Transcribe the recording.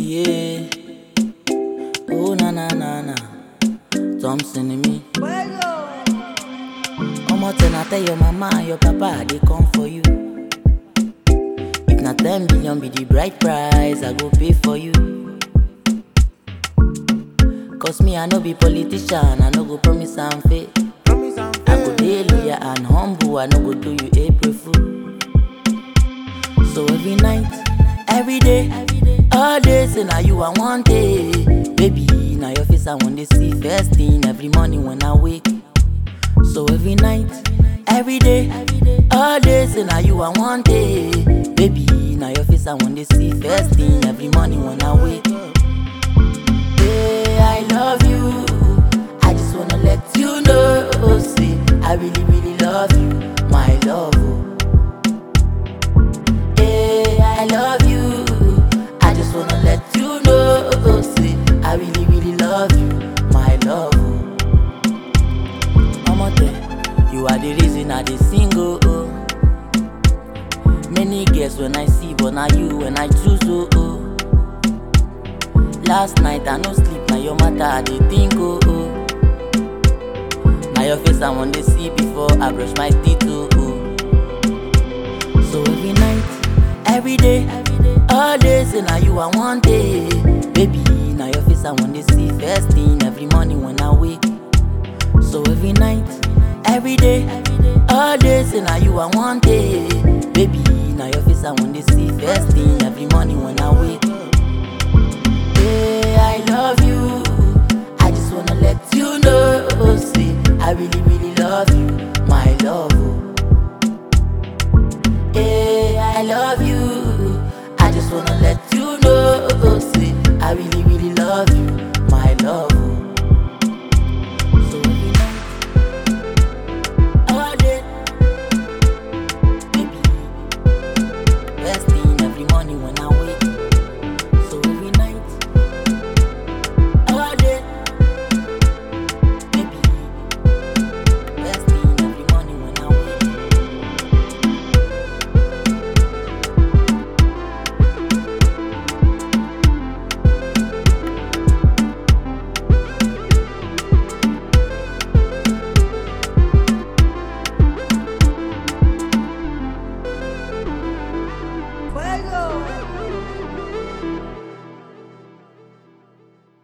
Yeah. Oh na na na na. Thompson in me. Omo ten I tell your mama and your papa they come for you. If na 10 billion be the bride price, I go pay for you. Cause me I no be politician, I no go promise and faith. I go daily and humble, I no go do you April fool. So every night, every day, all day say now you I want day. Baby, now your face I want to see first thing every morning when I wake. So every night, every day, all day say now you I want day. Baby, now your face I want to see first thing every morning when I wake. Hey, I love you. I just wanna let you know, see, I really, really love you, my love. Hey, I love you. I just wanna let you know, see, I really, really love you, my love. You are the reason I dey single. Many girls when I see, but now you when I choose. Last night I no sleep, now your matter I dey think. Now your face I want to see before I brush my teeth. So every night, every day, all day say now you I want it. Baby, now your face I want to see first thing every morning when I wake. So every night, every day, all day say now you I want it. Baby, now your face I want to see first thing every morning when I wake. Hey, I love you. I just wanna let you know, see, I really, really love you, my love. Hey, I love you.